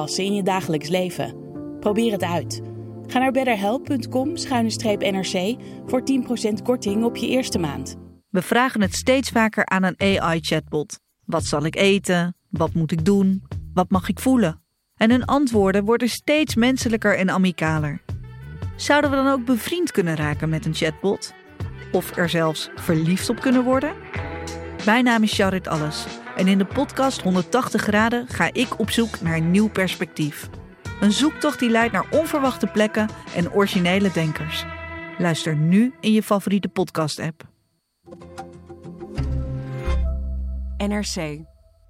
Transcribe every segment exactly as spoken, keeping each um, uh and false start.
toepassen in je dagelijks leven. Probeer het uit. Ga naar betterhelp.com schuine streep NRC voor tien procent korting op je eerste maand. We vragen het steeds vaker aan een A I-chatbot. Wat zal ik eten? Wat moet ik doen? Wat mag ik voelen? En hun antwoorden worden steeds menselijker en amicaler. Zouden we dan ook bevriend kunnen raken met een chatbot? Of er zelfs verliefd op kunnen worden? Mijn naam is Charit Alles en in de podcast honderdtachtig graden ga ik op zoek naar een nieuw perspectief. Een zoektocht die leidt naar onverwachte plekken en originele denkers. Luister nu in je favoriete podcast-app. N R C.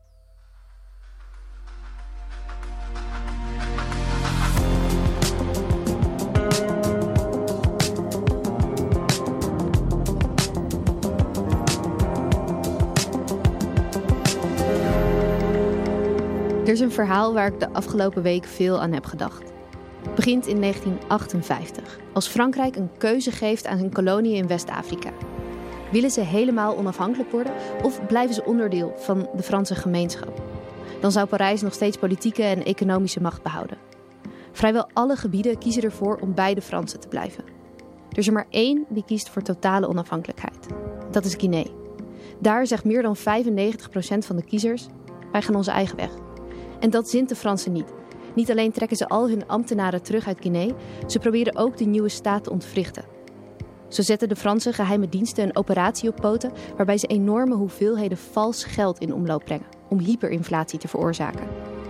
Er is een verhaal waar ik de afgelopen week veel aan heb gedacht. Het begint in negentien achtenvijftig, als Frankrijk een keuze geeft aan zijn koloniën in West-Afrika. Willen ze helemaal onafhankelijk worden of blijven ze onderdeel van de Franse gemeenschap? Dan zou Parijs nog steeds politieke en economische macht behouden. Vrijwel alle gebieden kiezen ervoor om bij de Fransen te blijven. Er is er maar één die kiest voor totale onafhankelijkheid. Dat is Guinea. Daar zegt meer dan vijfennegentig procent van de kiezers: wij gaan onze eigen weg. En dat zint de Fransen niet. Niet alleen trekken ze al hun ambtenaren terug uit Guinea, ze proberen ook de nieuwe staat te ontwrichten. Zo zetten de Franse geheime diensten een operatie op poten waarbij ze enorme hoeveelheden vals geld in omloop brengen om hyperinflatie te veroorzaken.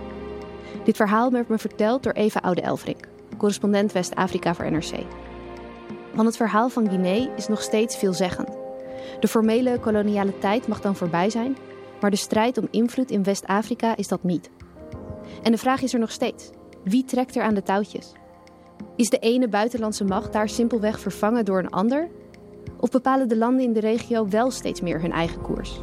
Dit verhaal werd me verteld door Eva Oude-Elfrink, correspondent West-Afrika voor N R C. Want het verhaal van Guinea is nog steeds veelzeggend. De formele koloniale tijd mag dan voorbij zijn, maar de strijd om invloed in West-Afrika is dat niet. En de vraag is er nog steeds: wie trekt er aan de touwtjes? Is de ene buitenlandse macht daar simpelweg vervangen door een ander? Of bepalen de landen in de regio wel steeds meer hun eigen koers?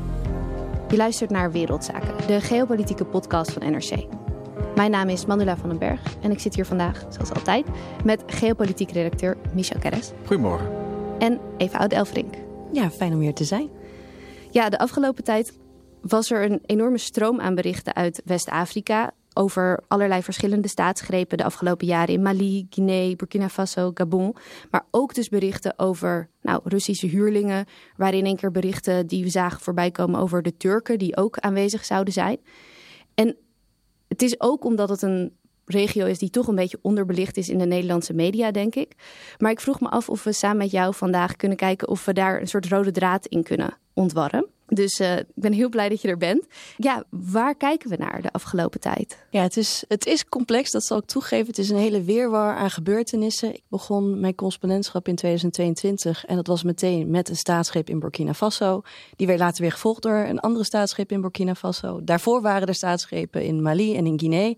Je luistert naar Wereldzaken, de geopolitieke podcast van N R C. Mijn naam is Manula van den Berg en ik zit hier vandaag, zoals altijd, met geopolitiek redacteur Michel Keres. Goedemorgen. En Eva Oude-Elfrink. Ja, fijn om hier te zijn. Ja, de afgelopen tijd was er een enorme stroom aan berichten uit West-Afrika over allerlei verschillende staatsgrepen de afgelopen jaren in Mali, Guinea, Burkina Faso, Gabon. Maar ook dus berichten over nou, Russische huurlingen, waarin in één keer berichten die we zagen voorbij komen over de Turken die ook aanwezig zouden zijn. En het is ook omdat het een regio is die toch een beetje onderbelicht is in de Nederlandse media, denk ik. Maar ik vroeg me af of we samen met jou vandaag kunnen kijken of we daar een soort rode draad in kunnen ontwarren. Dus uh, ik ben heel blij dat je er bent. Ja, waar kijken we naar de afgelopen tijd? Ja, het is, het is complex, dat zal ik toegeven. Het is een hele wirwar aan gebeurtenissen. Ik begon mijn correspondentschap in tweeduizend tweeëntwintig en dat was meteen met een staatsgreep in Burkina Faso. Die werd later weer gevolgd door een andere staatsgreep in Burkina Faso. Daarvoor waren er staatsgrepen in Mali en in Guinea.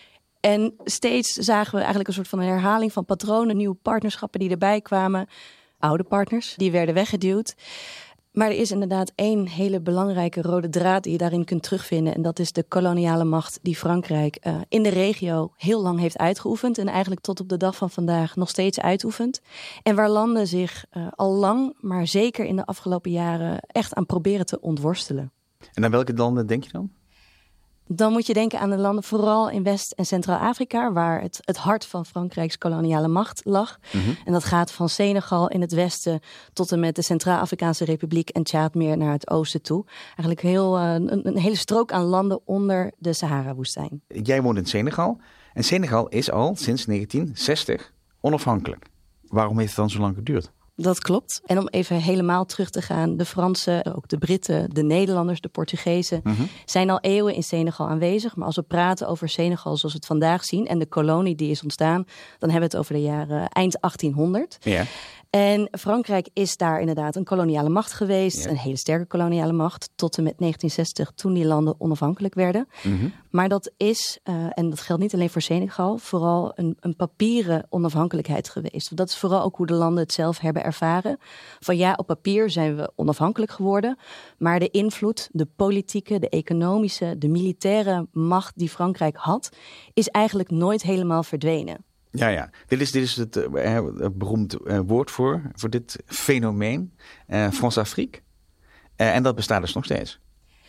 En steeds zagen we eigenlijk een soort van herhaling van patronen, nieuwe partnerschappen die erbij kwamen. Oude partners, die werden weggeduwd. Maar er is inderdaad één hele belangrijke rode draad die je daarin kunt terugvinden. En dat is de koloniale macht die Frankrijk uh, in de regio heel lang heeft uitgeoefend. En eigenlijk tot op de dag van vandaag nog steeds uitoefent. En waar landen zich uh, al lang, maar zeker in de afgelopen jaren echt aan proberen te ontworstelen. En aan welke landen denk je dan? Dan moet je denken aan de landen vooral in West- en Centraal-Afrika, waar het, het hart van Frankrijks koloniale macht lag. Mm-hmm. En dat gaat van Senegal in het westen tot en met de Centraal-Afrikaanse Republiek en Tjaad meer naar het oosten toe. Eigenlijk heel, uh, een, een hele strook aan landen onder de Sahara-woestijn. Jij woont in Senegal en Senegal is al sinds negentien zestig onafhankelijk. Waarom heeft het dan zo lang geduurd? Dat klopt. En om even helemaal terug te gaan, de Fransen, ook de Britten, de Nederlanders, de Portugezen mm-hmm. zijn al eeuwen in Senegal aanwezig. Maar als we praten over Senegal zoals we het vandaag zien en de kolonie die is ontstaan, dan hebben we het over de jaren eind achttienhonderd. Ja. En Frankrijk is daar inderdaad een koloniale macht geweest. Ja. Een hele sterke koloniale macht. Tot en met negentien zestig, toen die landen onafhankelijk werden. Mm-hmm. Maar dat is, uh, en dat geldt niet alleen voor Senegal, vooral een, een papieren onafhankelijkheid geweest. Want dat is vooral ook hoe de landen het zelf hebben ervaren. Van ja, op papier zijn we onafhankelijk geworden. Maar de invloed, de politieke, de economische, de militaire macht die Frankrijk had, is eigenlijk nooit helemaal verdwenen. Ja, ja. Dit is, dit is het uh, beroemd uh, woord voor, voor dit fenomeen, uh, France-Afrique. Uh, en dat bestaat dus nog steeds.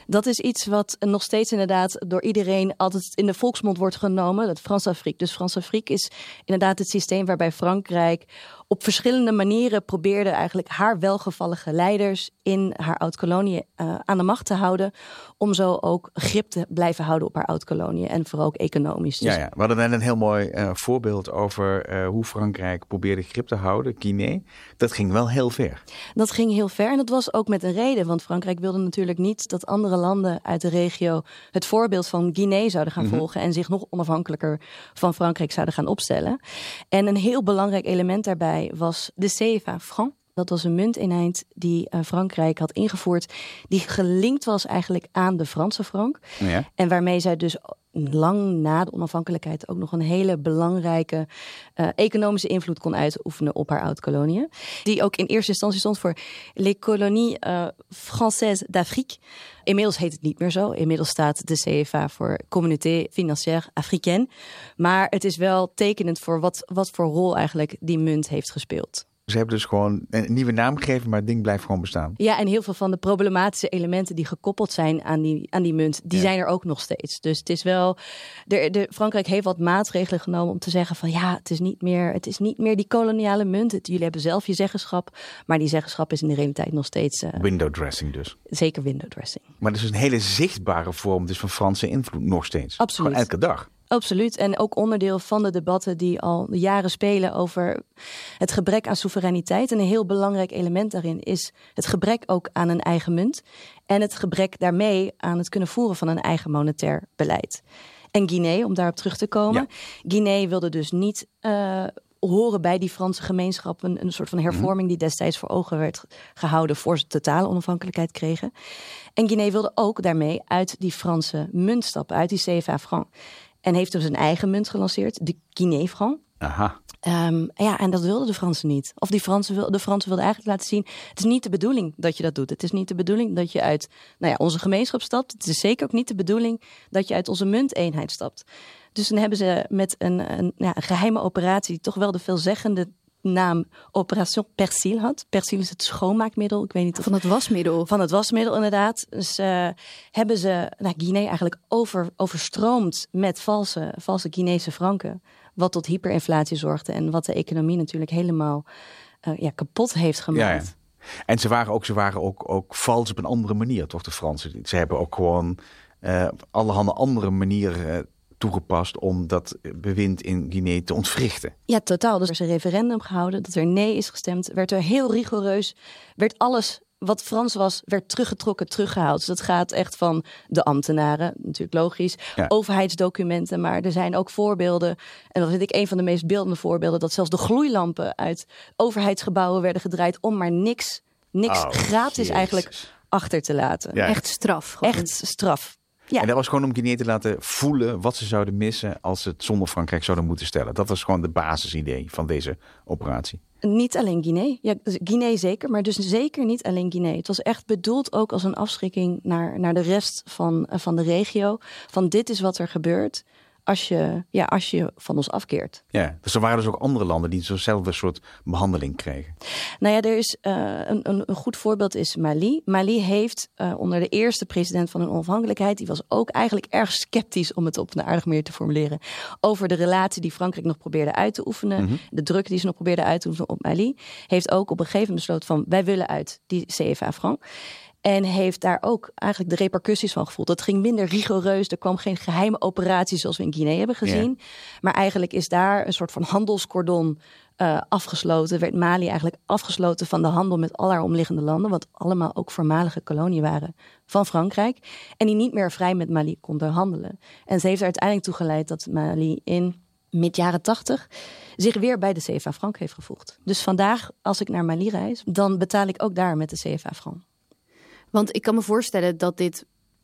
Dat is iets wat nog steeds inderdaad door iedereen altijd in de volksmond wordt genomen. Het Françafrique. Dus Françafrique is inderdaad het systeem waarbij Frankrijk op verschillende manieren probeerde eigenlijk haar welgevallige leiders in haar oud-koloniën uh, aan de macht te houden. Om zo ook grip te blijven houden op haar oud-koloniën. En vooral ook economisch. Dus... Ja, ja, we hadden net een heel mooi uh, voorbeeld over uh, hoe Frankrijk probeerde grip te houden. Guinea. Dat ging wel heel ver. Dat ging heel ver en dat was ook met een reden. Want Frankrijk wilde natuurlijk niet dat andere landen uit de regio het voorbeeld van Guinea zouden gaan mm-hmm. volgen. En zich nog onafhankelijker van Frankrijk zouden gaan opstellen. En een heel belangrijk element daarbij was de C F A franc. Dat was een munteenheid die uh, Frankrijk had ingevoerd, die gelinkt was eigenlijk aan de Franse frank. Ja. En waarmee zij dus lang na de onafhankelijkheid ook nog een hele belangrijke uh, economische invloed kon uitoefenen op haar oud-koloniën. Die ook in eerste instantie stond voor Les Colonies uh, Françaises d'Afrique. Inmiddels heet het niet meer zo. Inmiddels staat de C F A voor Communauté Financière Africaine. Maar het is wel tekenend voor wat, wat voor rol eigenlijk die munt heeft gespeeld. Ze hebben dus gewoon een nieuwe naam gegeven, maar het ding blijft gewoon bestaan. Ja, en heel veel van de problematische elementen die gekoppeld zijn aan die, aan die munt, die ja. zijn er ook nog steeds. Dus het is wel, de, de, Frankrijk heeft wat maatregelen genomen om te zeggen van ja, het is niet meer, het is niet meer die koloniale munt. Het, jullie hebben zelf je zeggenschap, maar die zeggenschap is in de realiteit nog steeds... Uh, window dressing dus. Zeker window dressing. Maar dat is een hele zichtbare vorm dus van Franse invloed nog steeds. Absoluut. Gewoon elke dag. Absoluut. En ook onderdeel van de debatten die al jaren spelen over het gebrek aan soevereiniteit. En een heel belangrijk element daarin is het gebrek ook aan een eigen munt. En het gebrek daarmee aan het kunnen voeren van een eigen monetair beleid. En Guinea, om daarop terug te komen. Ja. Guinea wilde dus niet uh, horen bij die Franse gemeenschap. Een, een soort van hervorming die destijds voor ogen werd gehouden voor ze totale onafhankelijkheid kregen. En Guinea wilde ook daarmee uit die Franse munt stappen, uit die C F A franc. En heeft dus een eigen munt gelanceerd, de Guinea franc. Aha. Um, ja, en dat wilden de Fransen niet. Of die Fransen, de Fransen wilden eigenlijk laten zien, het is niet de bedoeling dat je dat doet. Het is niet de bedoeling dat je uit nou ja, onze gemeenschap stapt. Het is zeker ook niet de bedoeling dat je uit onze munteenheid stapt. Dus dan hebben ze met een, een, ja, een geheime operatie toch wel de veelzeggende naam Opération Persil had. Persil is het schoonmaakmiddel. Ik weet niet of... Van het wasmiddel. Van het wasmiddel, inderdaad. Dus uh, hebben ze nou, Guinea eigenlijk over, overstroomd met valse, valse Guinese franken. Wat tot hyperinflatie zorgde en wat de economie natuurlijk helemaal uh, ja, kapot heeft gemaakt. Ja, ja. En ze waren ook, ze waren ook, ook vals op een andere manier, toch, de Fransen? Ze hebben ook gewoon uh, allerhande andere manieren uh, toegepast om dat bewind in Guinea te ontwrichten. Ja, totaal. Dus er is een referendum gehouden, dat er nee is gestemd. Werd er heel rigoureus, werd alles wat Frans was, werd teruggetrokken, teruggehaald. Dus dat gaat echt van de ambtenaren, natuurlijk logisch, ja. overheidsdocumenten. Maar er zijn ook voorbeelden, en dat vind ik een van de meest beeldende voorbeelden, dat zelfs de gloeilampen uit overheidsgebouwen werden gedraaid om maar niks, niks oh, gratis jezus. eigenlijk achter te laten. Ja. Echt straf. Gewoon. Echt straf. Ja. En dat was gewoon om Guinea te laten voelen wat ze zouden missen als ze het zonder Frankrijk zouden moeten stellen. Dat was gewoon de basisidee van deze operatie. Niet alleen Guinea. Ja, Guinea zeker, maar dus zeker niet alleen Guinea. Het was echt bedoeld ook als een afschrikking naar, naar de rest van, van de regio. Van dit is wat er gebeurt als je, ja, als je van ons afkeert. Ja, dus er waren dus ook andere landen die zo'nzelfde soort behandeling kregen. Nou ja, er is uh, een, een, een goed voorbeeld is Mali. Mali heeft uh, onder de eerste president van hun onafhankelijkheid, die was ook eigenlijk erg sceptisch, om het op een aardige manier te formuleren, over de relatie die Frankrijk nog probeerde uit te oefenen, mm-hmm. de druk die ze nog probeerde uit te oefenen op Mali, heeft ook op een gegeven moment besloten van wij willen uit die C F A franc. En heeft daar ook eigenlijk de repercussies van gevoeld. Dat ging minder rigoureus. Er kwam geen geheime operatie zoals we in Guinea hebben gezien. Yeah. Maar eigenlijk is daar een soort van handelscordon uh, afgesloten. Werd Mali eigenlijk afgesloten van de handel met al haar omliggende landen. Wat allemaal ook voormalige koloniën waren van Frankrijk. En die niet meer vrij met Mali konden handelen. En ze heeft er uiteindelijk toe geleid dat Mali in mid jaren tachtig zich weer bij de C F A franc heeft gevoegd. Dus vandaag, als ik naar Mali reis, dan betaal ik ook daar met de C F A franc. Want ik kan me voorstellen dat dit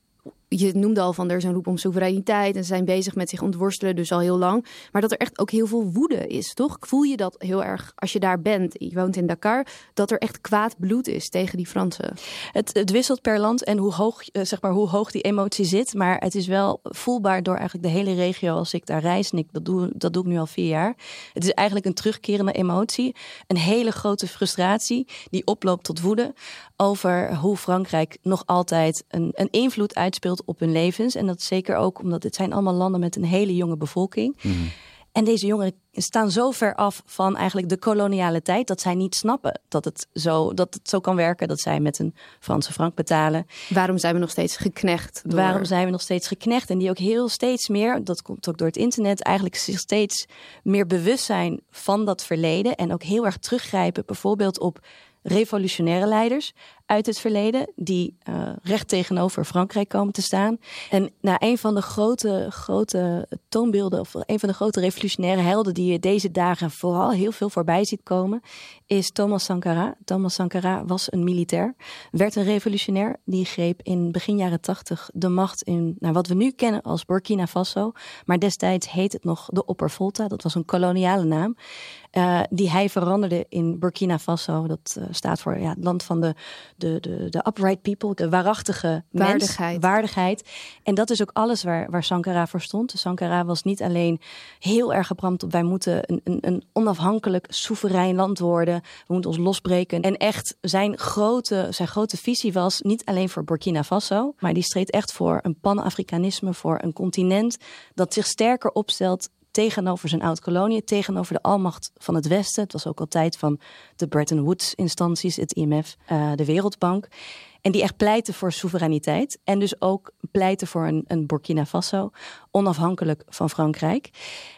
je noemde al van er is een roep om soevereiniteit en ze zijn bezig met zich ontworstelen, dus al heel lang. Maar dat er echt ook heel veel woede is, toch? Voel je dat heel erg als je daar bent, je woont in Dakar, dat er echt kwaad bloed is tegen die Fransen? Het, het wisselt per land en hoe hoog, zeg maar, hoe hoog die emotie zit. Maar het is wel voelbaar door eigenlijk de hele regio als ik daar reis. En ik, dat, doe, dat doe ik nu al vier jaar. Het is eigenlijk een terugkerende emotie. Een hele grote frustratie die oploopt tot woede over hoe Frankrijk nog altijd een, een invloed uitspeelt op hun levens. En dat zeker ook omdat dit zijn allemaal landen met een hele jonge bevolking. Mm. En deze jongeren staan zo ver af van eigenlijk de koloniale tijd dat zij niet snappen dat het zo, dat het zo kan werken, dat zij met een Franse frank betalen. Waarom zijn we nog steeds geknecht? Door... Waarom zijn we nog steeds geknecht? En die ook heel steeds meer, dat komt ook door het internet, eigenlijk zich steeds meer bewust zijn van dat verleden en ook heel erg teruggrijpen bijvoorbeeld op revolutionaire leiders uit het verleden die uh, recht tegenover Frankrijk komen te staan. En nou, een van de grote, grote toonbeelden of een van de grote revolutionaire helden die je deze dagen vooral heel veel voorbij ziet komen, is Thomas Sankara. Thomas Sankara was een militair, werd een revolutionair. Die greep in begin jaren tachtig de macht in nou, wat we nu kennen als Burkina Faso. Maar destijds heet het nog de Opper-Volta. Dat was een koloniale naam. Uh, die hij veranderde in Burkina Faso. Dat uh, staat voor ja, het land van de, de, de, de upright people, de waarachtige waardigheid. Mens, waardigheid. En dat is ook alles waar, waar Sankara voor stond. Sankara was niet alleen heel erg gepramd op wij moeten een, een, een onafhankelijk, soeverein land worden. We moeten ons losbreken. En echt zijn grote, zijn grote visie was niet alleen voor Burkina Faso, maar die streed echt voor een pan-Afrikanisme, voor een continent dat zich sterker opstelt tegenover zijn oud-koloniën, tegenover de almacht van het Westen. Het was ook al tijd van de Bretton Woods-instanties, het I M F, uh, de Wereldbank. En die echt pleiten voor soevereiniteit. En dus ook pleiten voor een, een Burkina Faso, onafhankelijk van Frankrijk.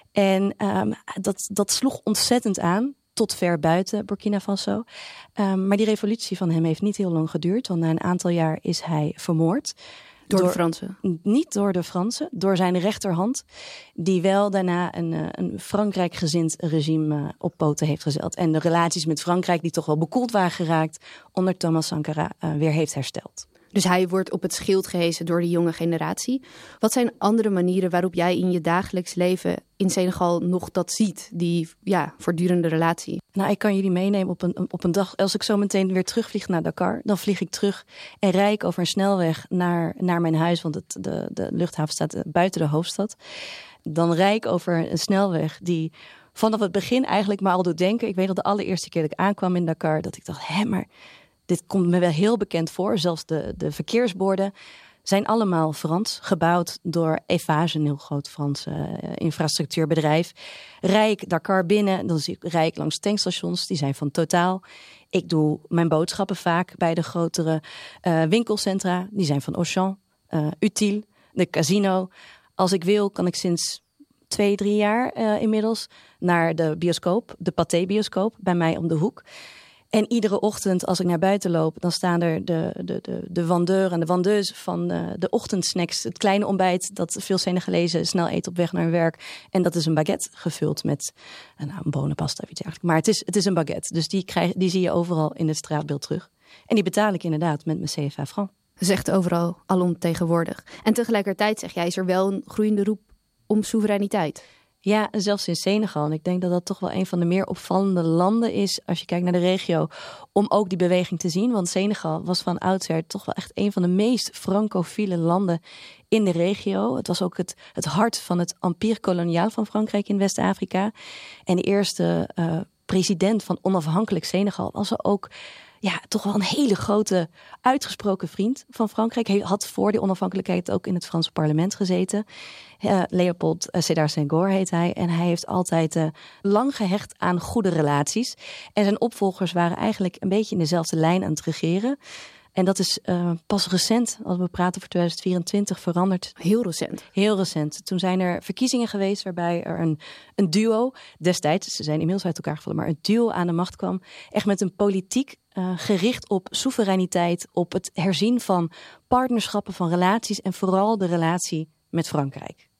En um, dat, dat sloeg ontzettend aan, tot ver buiten Burkina Faso. Um, maar die revolutie van hem heeft niet heel lang geduurd, want na een aantal jaar is hij vermoord. Door, door de Fransen? Niet door de Fransen, door zijn rechterhand. Die wel daarna een, een Frankrijk-gezind regime op poten heeft gezet. En de relaties met Frankrijk, die toch wel bekoeld waren geraakt, onder Thomas Sankara uh, weer heeft hersteld. Dus hij wordt op het schild gehesen door de jonge generatie. Wat zijn andere manieren waarop jij in je dagelijks leven in Senegal nog dat ziet? Die ja, voortdurende relatie. Nou, ik kan jullie meenemen op een, op een dag. Als ik zo meteen weer terugvlieg naar Dakar, dan vlieg ik terug en rijd ik over een snelweg naar, naar mijn huis. Want het, de, de luchthaven staat buiten de hoofdstad. Dan rijd ik over een snelweg die vanaf het begin eigenlijk me al doet denken. Ik weet dat de allereerste keer dat ik aankwam in Dakar, dat ik dacht, hé, maar dit komt me wel heel bekend voor. Zelfs de, de verkeersborden zijn allemaal Frans, gebouwd door Eiffage, een heel groot Frans uh, infrastructuurbedrijf. Rij ik Dakar binnen, dan zie ik, rij ik langs tankstations, die zijn van Total. Ik doe mijn boodschappen vaak bij de grotere uh, winkelcentra, die zijn van Auchan, uh, Utile, de Casino. Als ik wil, kan ik sinds twee, drie jaar uh, inmiddels naar de bioscoop, de Pathé-bioscoop, bij mij om de hoek. En iedere ochtend als ik naar buiten loop, dan staan er de, de, de, de vendeur en de vendeuse van de, de ochtendsnacks. Het kleine ontbijt dat veel Senegalezen snel eten op weg naar hun werk. En dat is een baguette gevuld met nou, een bonenpasta of iets dergelijks. Maar het is, het is een baguette, dus die, krijg, die zie je overal in het straatbeeld terug. En die betaal ik inderdaad met mijn C F A franc. Dat is echt overal alomtegenwoordig. En tegelijkertijd zeg jij, is er wel een groeiende roep om soevereiniteit? Ja, zelfs in Senegal. En ik denk dat dat toch wel een van de meer opvallende landen is, als je kijkt naar de regio, om ook die beweging te zien. Want Senegal was van oudsher toch wel echt een van de meest francofiele landen in de regio. Het was ook het, het hart van het empire koloniaal van Frankrijk in West-Afrika. En de eerste uh, president van onafhankelijk Senegal was er ook ja, toch wel een hele grote, uitgesproken vriend van Frankrijk. Hij had voor die onafhankelijkheid ook in het Franse parlement gezeten. Uh, Leopold uh, Sédar Senghor heet hij. En hij heeft altijd uh, lang gehecht aan goede relaties. En zijn opvolgers waren eigenlijk een beetje in dezelfde lijn aan het regeren. En dat is uh, pas recent, als we praten voor twintig vierentwintig, veranderd. Heel recent. Heel recent. Toen zijn er verkiezingen geweest waarbij er een, een duo, destijds, ze zijn inmiddels uit elkaar gevallen, maar een duo aan de macht kwam. Echt met een politiek uh, gericht op soevereiniteit, op het herzien van partnerschappen, van relaties en vooral de relatie met Frankrijk.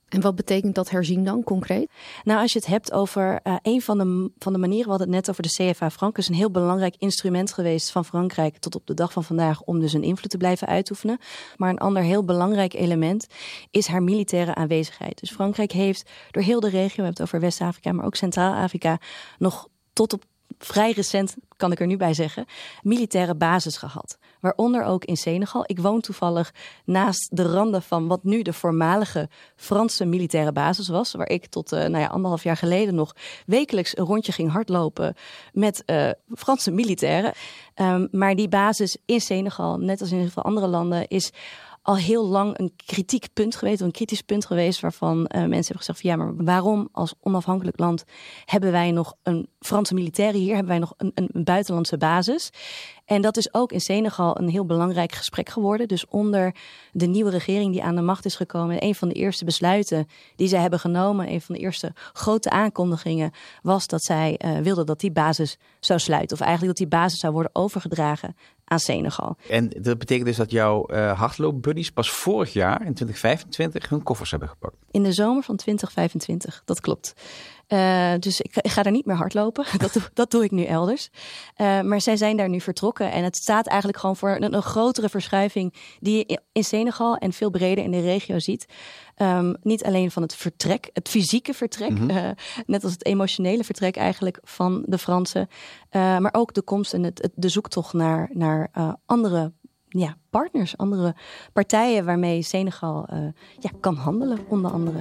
En wat betekent dat herzien dan concreet? Nou, als je het hebt over uh, een van de, van de manieren, we hadden het net over de C F A Frank, is een heel belangrijk instrument geweest van Frankrijk tot op de dag van vandaag om dus een invloed te blijven uitoefenen. Maar een ander heel belangrijk element is haar militaire aanwezigheid. Dus Frankrijk heeft door heel de regio, we hebben het over West-Afrika, maar ook Centraal-Afrika, nog tot op vrij recent, kan ik er nu bij zeggen, militaire basis gehad. Waaronder ook in Senegal. Ik woon toevallig naast de randen van wat nu de voormalige Franse militaire basis was. Waar ik tot uh, nou ja, anderhalf jaar geleden nog wekelijks een rondje ging hardlopen met uh, Franse militairen. Um, maar die basis in Senegal, net als in heel veel andere landen, is al heel lang een kritiek punt geweest, een kritisch punt geweest, waarvan uh, mensen hebben gezegd van ja, maar waarom als onafhankelijk land hebben wij nog een Franse militairen hier, hebben wij nog een, een, een buitenlandse basis? En dat is ook in Senegal een heel belangrijk gesprek geworden. Dus onder de nieuwe regering die aan de macht is gekomen, een van de eerste besluiten die zij hebben genomen, een van de eerste grote aankondigingen, was dat zij uh, wilden dat die basis zou sluiten. Of eigenlijk dat die basis zou worden overgedragen aan Senegal. En dat betekent dus dat jouw uh, hardloopbuddies pas vorig jaar, in twintig vijfentwintig, hun koffers hebben gepakt? In de zomer van twintig vijfentwintig, dat klopt. Uh, dus ik, ik ga daar niet meer hardlopen. Dat doe, dat doe ik nu elders. Uh, maar zij zijn daar nu vertrokken. En het staat eigenlijk gewoon voor een, een grotere verschuiving die je in Senegal en veel breder in de regio ziet. Um, niet alleen van het vertrek, het fysieke vertrek, mm-hmm. uh, net als het emotionele vertrek eigenlijk van de Fransen. Uh, maar ook de komst en het, het, de zoektocht naar, naar uh, andere ja, partners, andere partijen waarmee Senegal uh, ja, kan handelen, onder andere.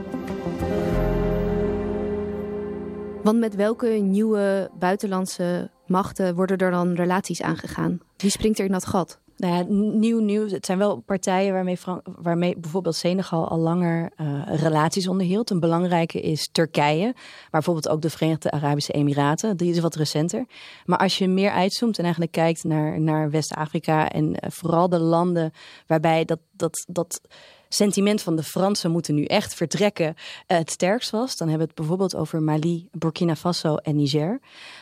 Want met welke nieuwe buitenlandse machten worden er dan relaties aangegaan? Wie springt er in dat gat? Nou ja, nieuw nieuws. Het zijn wel partijen waarmee, Frank- waarmee bijvoorbeeld Senegal al langer uh, relaties onderhield. Een belangrijke is Turkije, maar bijvoorbeeld ook de Verenigde Arabische Emiraten. Die is wat recenter. Maar als je meer uitzoomt en eigenlijk kijkt naar, naar West-Afrika en uh, vooral de landen waarbij dat, dat, dat sentiment van de Fransen moeten nu echt vertrekken uh, het sterkst was, dan hebben we het bijvoorbeeld over Mali, Burkina Faso en Niger.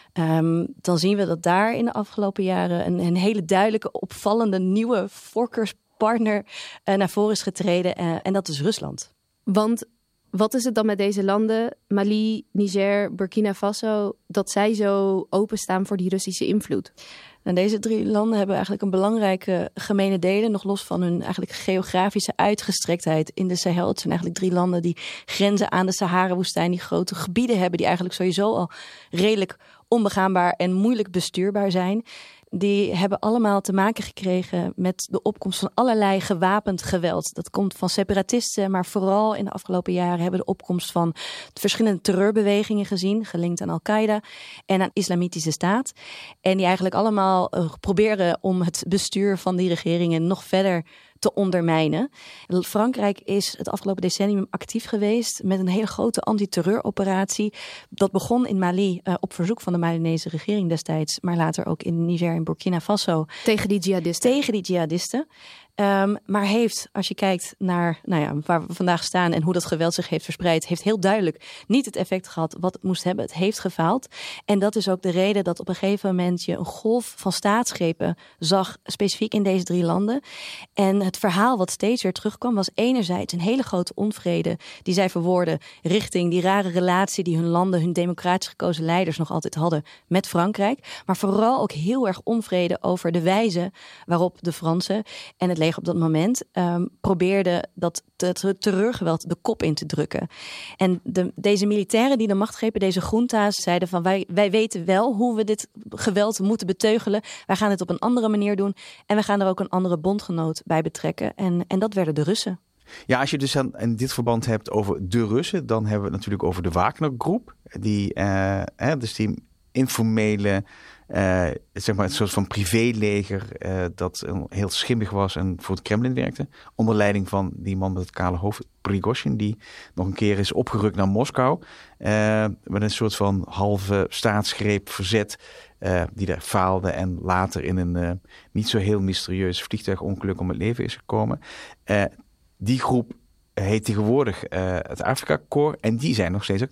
Um, dan zien we dat daar in de afgelopen jaren een, een hele duidelijke, opvallende nieuwe voorkeurspartner uh, naar voren is getreden. Uh, en dat is Rusland. Want wat is het dan met deze landen, Mali, Niger, Burkina Faso, dat zij zo openstaan voor die Russische invloed? En deze drie landen hebben eigenlijk een belangrijke gemene delen, nog los van hun eigenlijk geografische uitgestrektheid in de Sahel. Het zijn eigenlijk drie landen die grenzen aan de Sahara-woestijn, die grote gebieden hebben, die eigenlijk sowieso al redelijk onbegaanbaar en moeilijk bestuurbaar zijn. Die hebben allemaal te maken gekregen met de opkomst van allerlei gewapend geweld. Dat komt van separatisten, maar vooral in de afgelopen jaren hebben we de opkomst van verschillende terreurbewegingen gezien, gelinkt aan Al-Qaeda en aan Islamitische Staat. En die eigenlijk allemaal uh, proberen om het bestuur van die regeringen nog verder te ondermijnen. Frankrijk is het afgelopen decennium actief geweest met een hele grote antiterreuroperatie. Dat begon in Mali uh, op verzoek van de Malinese regering destijds, maar later ook in Niger en Burkina Faso. Tegen die jihadisten? Tegen die jihadisten. Um, maar heeft, als je kijkt naar nou ja, waar we vandaag staan en hoe dat geweld zich heeft verspreid, heeft heel duidelijk niet het effect gehad wat het moest hebben. Het heeft gefaald. En dat is ook de reden dat op een gegeven moment je een golf van staatsgrepen zag, specifiek in deze drie landen. En het verhaal wat steeds weer terugkwam was enerzijds een hele grote onvrede die zij verwoorden richting die rare relatie die hun landen, hun democratisch gekozen leiders nog altijd hadden met Frankrijk. Maar vooral ook heel erg onvrede over de wijze waarop de Fransen en het leger op dat moment um, probeerde dat te, terreurgeweld de kop in te drukken. En de, deze militairen die de macht grepen, deze junta's, zeiden van wij, wij weten wel hoe we dit geweld moeten beteugelen. Wij gaan dit op een andere manier doen en we gaan er ook een andere bondgenoot bij betrekken. En, en dat werden de Russen. Ja, als je dus aan, in dit verband hebt over de Russen, dan hebben we het natuurlijk over de Wagner-groep. Die, uh, hè, dus die informele, uh, zeg maar een soort van privéleger uh, dat heel schimmig was en voor het Kremlin werkte. Onder leiding van die man met het kale hoofd, Prigozhin, die nog een keer is opgerukt naar Moskou. Uh, met een soort van halve staatsgreep verzet. Uh, die daar faalde en later in een uh, niet zo heel mysterieus vliegtuigongeluk om het leven is gekomen. Uh, die groep heet tegenwoordig uh, het Afrika Korps en die zijn nog steeds actief.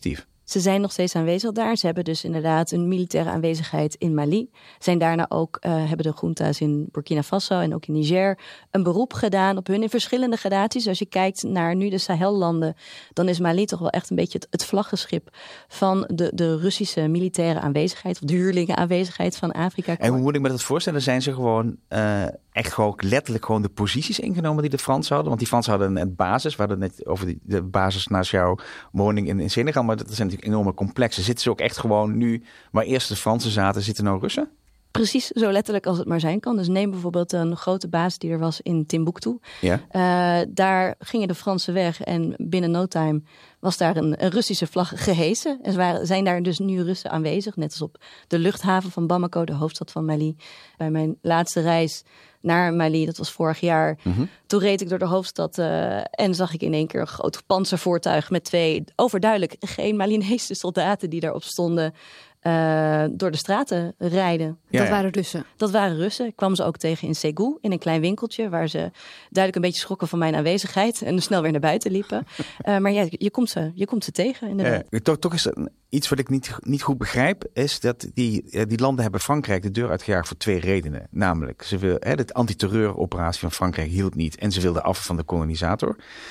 Ze zijn nog steeds aanwezig daar. Ze hebben dus inderdaad een militaire aanwezigheid in Mali. Zijn daarna ook, uh, hebben de junta's in Burkina Faso en ook in Niger een beroep gedaan op hun in verschillende gradaties. Als je kijkt naar nu de Sahellanden, dan is Mali toch wel echt een beetje het, het vlaggenschip van de, de Russische militaire aanwezigheid, of de huurlingen aanwezigheid van Afrika. En hoe moet ik me dat voorstellen? Zijn ze gewoon uh, echt gewoon letterlijk gewoon de posities ingenomen die de Fransen hadden? Want die Fransen hadden een basis. We hadden het net over die, de basis naast jouw woning in, in Senegal, maar dat zijn natuurlijk enorme complexen. Zitten ze ook echt gewoon nu, waar eerst de Fransen zaten, zitten nou Russen? Precies zo letterlijk als het maar zijn kan. Dus neem bijvoorbeeld een grote basis die er was in Timbuktu. Ja. Uh, daar gingen de Fransen weg en binnen no time was daar een, een Russische vlag gehesen. En ze waren, zijn daar dus nu Russen aanwezig, net als op de luchthaven van Bamako, de hoofdstad van Mali. Bij mijn laatste reis naar Mali, dat was vorig jaar. Mm-hmm. Toen reed ik door de hoofdstad uh, en zag ik in één keer een groot panzervoertuig met twee overduidelijk geen Malinese soldaten die daarop stonden. Uh, door de straten rijden. Ja, dat ja. waren Russen? Dat waren Russen. Ik kwam ze ook tegen in Ségou, in een klein winkeltje, waar ze duidelijk een beetje schrokken van mijn aanwezigheid en snel weer naar buiten liepen. Uh, maar ja, je komt ze, je komt ze tegen, inderdaad. Uh, toch, toch is er iets wat ik niet, niet goed begrijp, is dat die, die landen hebben Frankrijk de deur uitgejaagd voor twee redenen. Namelijk, ze wil, hè, de antiterreuroperatie van Frankrijk hield niet en ze wilden af van de kolonisator.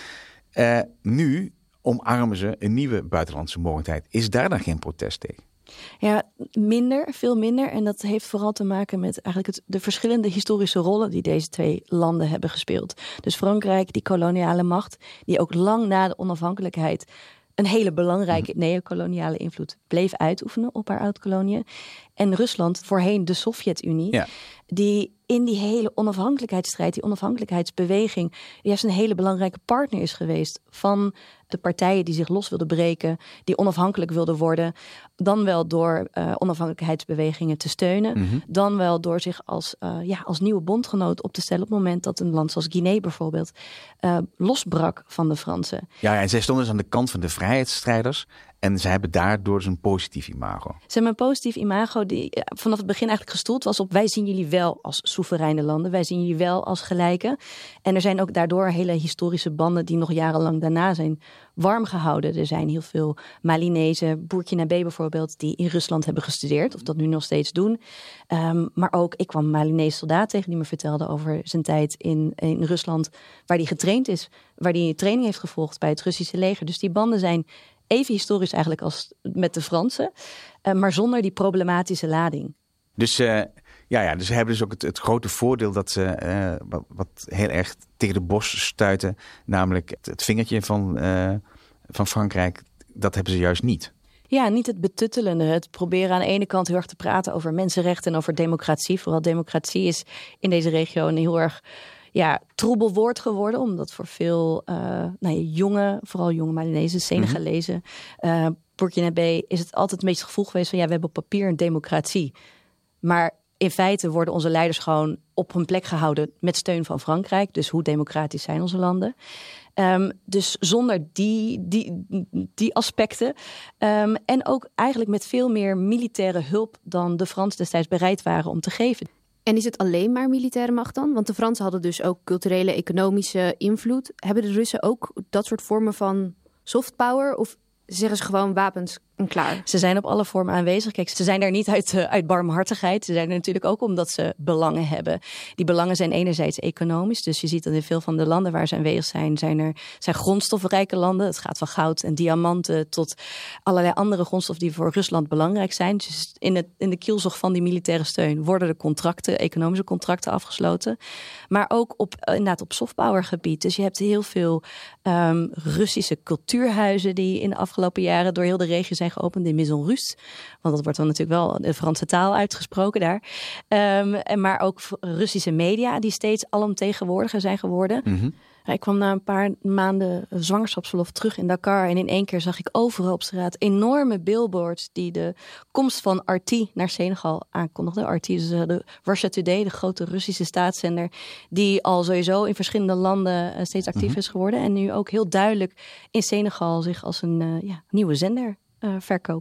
Uh, nu omarmen ze een nieuwe buitenlandse mogendheid. Is daar dan geen protest tegen? Ja, minder, veel minder. En dat heeft vooral te maken met eigenlijk het, de verschillende historische rollen die deze twee landen hebben gespeeld. Dus Frankrijk, die koloniale macht, die ook lang na de onafhankelijkheid een hele belangrijke neocoloniale invloed bleef uitoefenen op haar oud-koloniën. En Rusland, voorheen de Sovjet-Unie, ja. die in die hele onafhankelijkheidsstrijd, die onafhankelijkheidsbeweging, juist een hele belangrijke partner is geweest van de partijen die zich los wilden breken, die onafhankelijk wilden worden, dan wel door uh, onafhankelijkheidsbewegingen te steunen, mm-hmm. dan wel door zich als, uh, ja, als nieuwe bondgenoot op te stellen op het moment dat een land zoals Guinea bijvoorbeeld uh, losbrak van de Fransen. Ja, en zij stonden dus aan de kant van de vrijheidsstrijders. En ze hebben daardoor dus een positief imago. Ze hebben een positief imago die vanaf het begin eigenlijk gestoeld was op wij zien jullie wel als soevereine landen. Wij zien jullie wel als gelijken. En er zijn ook daardoor hele historische banden die nog jarenlang daarna zijn warm gehouden. Er zijn heel veel Malinezen, Burkinabe bijvoorbeeld, die in Rusland hebben gestudeerd. Of dat nu nog steeds doen. Um, maar ook, ik kwam een Malinese soldaat tegen die me vertelde over zijn tijd in, in Rusland. Waar hij getraind is. Waar hij training heeft gevolgd bij het Russische leger. Dus die banden zijn even historisch eigenlijk als met de Fransen, uh, maar zonder die problematische lading. Dus, uh, ja, ja, dus ze hebben dus ook het, het grote voordeel dat ze, uh, wat, wat heel erg tegen de bos stuiten, namelijk het, het vingertje van, uh, van Frankrijk, dat hebben ze juist niet. Ja, niet het betuttelende. Het proberen aan de ene kant heel erg te praten over mensenrechten en over democratie. Vooral democratie is in deze regio een heel erg ja, troebel woord geworden, omdat voor veel uh, nou ja, jonge, vooral jonge Malinezen, Senegalezen, uh, Burkinabe, is het altijd een beetje het gevoel geweest van ja, we hebben op papier een democratie. Maar in feite worden onze leiders gewoon op hun plek gehouden met steun van Frankrijk. Dus hoe democratisch zijn onze landen? Um, dus zonder die, die, die aspecten. Um, en ook eigenlijk met veel meer militaire hulp dan de Fransen destijds bereid waren om te geven. En is het alleen maar militaire macht dan? Want de Fransen hadden dus ook culturele, economische invloed. Hebben de Russen ook dat soort vormen van soft power? Of zeggen ze gewoon wapens en klaar? Ze zijn op alle vormen aanwezig. Kijk, ze zijn daar niet uit, uh, uit barmhartigheid. Ze zijn er natuurlijk ook omdat ze belangen hebben. Die belangen zijn enerzijds economisch. Dus je ziet dat in veel van de landen waar ze aanwezig zijn, zijn er zijn grondstofrijke landen. Het gaat van goud en diamanten tot allerlei andere grondstoffen die voor Rusland belangrijk zijn. Dus in, het, in de kielzog van die militaire steun worden de contracten, economische contracten afgesloten. Maar ook op, inderdaad op softpower gebied. Dus je hebt heel veel um, Russische cultuurhuizen die in de afgelopen jaren door heel de regio zijn geopend, de Maison Russe. Want dat wordt dan natuurlijk wel de Franse taal uitgesproken daar. Um, en maar ook Russische media die steeds alomtegenwoordiger zijn geworden. Mm-hmm. Ik kwam na een paar maanden zwangerschapsverlof terug in Dakar en in één keer zag ik overal op straat enorme billboards die de komst van R T naar Senegal aankondigden. R T is de Russia Today, de grote Russische staatszender, die al sowieso in verschillende landen steeds actief mm-hmm. is geworden en nu ook heel duidelijk in Senegal zich als een uh, ja, nieuwe zender uh, verkoopt.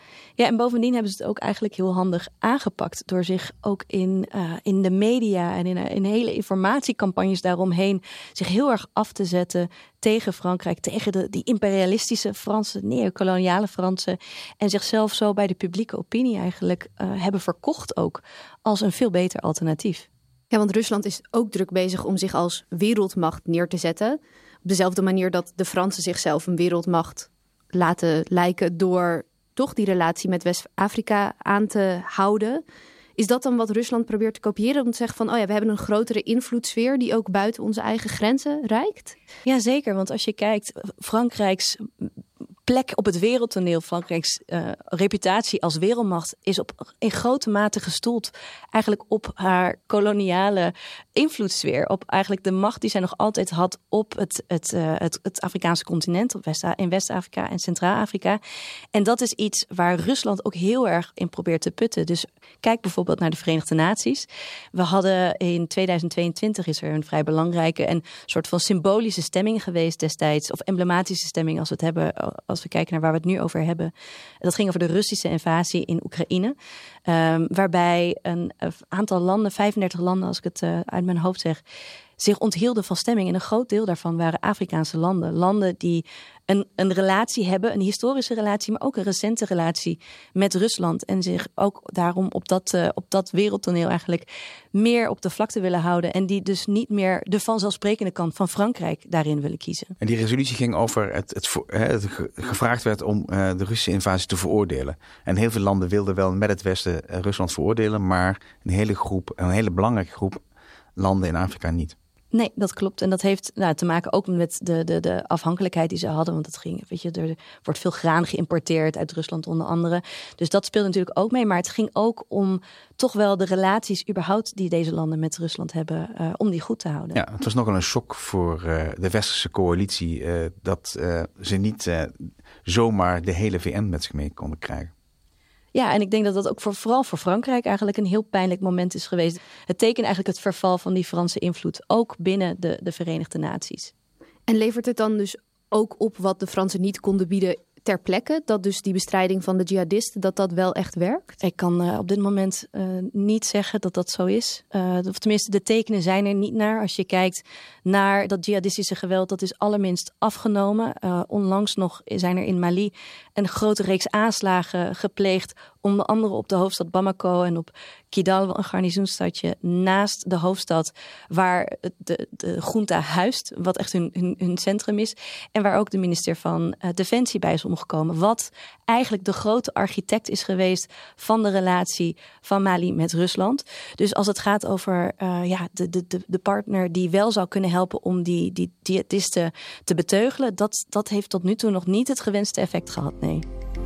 Ja, en bovendien hebben ze het ook eigenlijk heel handig aangepakt door zich ook in, uh, in de media en in, uh, in hele informatiecampagnes daaromheen zich heel erg af te zetten tegen Frankrijk, tegen de, die imperialistische Fransen, neocoloniale Fransen en zichzelf zo bij de publieke opinie eigenlijk uh, hebben verkocht ook als een veel beter alternatief. Ja, want Rusland is ook druk bezig om zich als wereldmacht neer te zetten. Op dezelfde manier dat de Fransen zichzelf een wereldmacht laten lijken door toch die relatie met West-Afrika aan te houden. Is dat dan wat Rusland probeert te kopiëren? Om te zeggen van, oh ja, we hebben een grotere invloedssfeer die ook buiten onze eigen grenzen reikt? Ja, zeker. Want als je kijkt, Frankrijks plek op het wereldtoneel, Frankrijks uh, reputatie als wereldmacht is op in grote mate gestoeld eigenlijk op haar koloniale invloedssfeer, op eigenlijk de macht die zij nog altijd had op het, het, uh, het, het Afrikaanse continent, op West- in West-Afrika en Centraal-Afrika. En dat is iets waar Rusland ook heel erg in probeert te putten. Dus kijk bijvoorbeeld naar de Verenigde Naties. We hadden in tweeduizend tweeëntwintig is er een vrij belangrijke en soort van symbolische stemming geweest destijds, of emblematische stemming als we het hebben, als we kijken naar waar we het nu over hebben. Dat ging over de Russische invasie in Oekraïne. Um, waarbij een, een aantal landen, vijfendertig landen als ik het uh, uit mijn hoofd zeg, zich onthielden van stemming. En een groot deel daarvan waren Afrikaanse landen. Landen die een, een relatie hebben, een historische relatie, maar ook een recente relatie met Rusland. En zich ook daarom op dat, uh, op dat wereldtoneel eigenlijk meer op de vlakte willen houden. En die dus niet meer de vanzelfsprekende kant van Frankrijk daarin willen kiezen. En die resolutie ging over het, het, het gevraagd werd om uh, de Russische invasie te veroordelen. En heel veel landen wilden wel met het Westen uh, Rusland veroordelen, maar een hele groep, een hele belangrijke groep landen in Afrika niet. Nee, dat klopt. En dat heeft nou, te maken ook met de, de, de afhankelijkheid die ze hadden. Want het ging, weet je, er wordt veel graan geïmporteerd uit Rusland onder andere. Dus dat speelt natuurlijk ook mee. Maar het ging ook om toch wel de relaties überhaupt die deze landen met Rusland hebben, uh, om die goed te houden. Ja, het was nogal een shock voor uh, de westerse coalitie uh, dat uh, ze niet uh, zomaar de hele V N met zich mee konden krijgen. Ja, en ik denk dat dat ook voor, vooral voor Frankrijk eigenlijk een heel pijnlijk moment is geweest. Het tekent eigenlijk het verval van die Franse invloed, ook binnen de, de Verenigde Naties. En levert het dan dus ook op wat de Fransen niet konden bieden ter plekke? Dat dus die bestrijding van de jihadisten, dat dat wel echt werkt? Ik kan uh, op dit moment uh, niet zeggen dat dat zo is. Uh, of tenminste, de tekenen zijn er niet naar. Als je kijkt naar dat jihadistische geweld, dat is allerminst afgenomen. Uh, onlangs nog zijn er in Mali een grote reeks aanslagen gepleegd, onder andere op de hoofdstad Bamako en op Kidal, een garnizoensstadje naast de hoofdstad, waar de, de junta huist, wat echt hun, hun, hun centrum is. En waar ook de minister van uh, Defensie bij is omgekomen. Wat eigenlijk de grote architect is geweest van de relatie van Mali met Rusland. Dus als het gaat over uh, ja, de, de, de partner die wel zou kunnen helpen om die, die jihadisten te beteugelen, dat, dat heeft tot nu toe nog niet het gewenste effect gehad, nee.